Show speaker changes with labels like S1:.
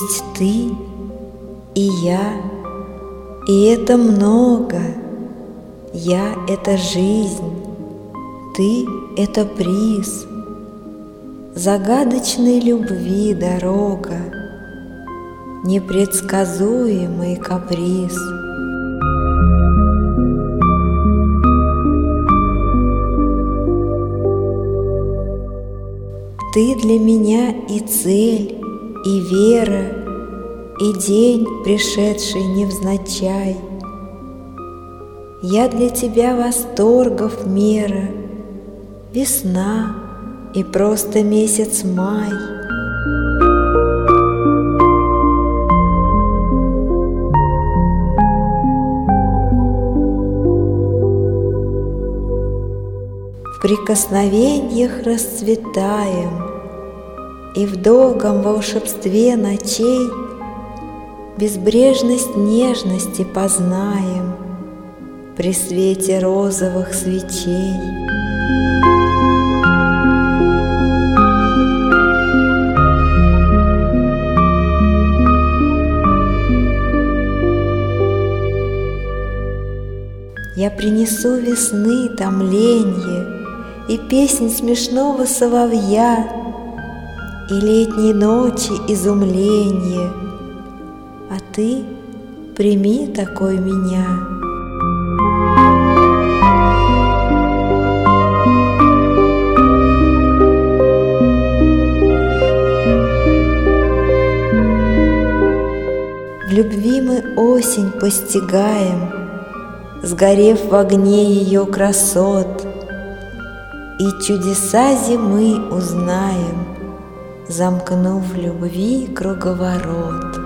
S1: Ведь ты и я, и это много. Я — это жизнь, ты — это приз, загадочной любви дорога, непредсказуемый каприз. Ты для меня и цель, и вера, и день, пришедший невзначай. Я для тебя восторгов мера, весна и просто месяц май. В прикосновениях расцветаем, и в долгом волшебстве ночей безбрежность нежности познаем при свете розовых свечей. Я принесу весны томленье и песнь смешного соловья, и летней ночи изумление, а ты прими такой меня. В любви мы осень постигаем, сгорев в огне ее красот, и чудеса зимы узнаем, замкнув любви круговорот.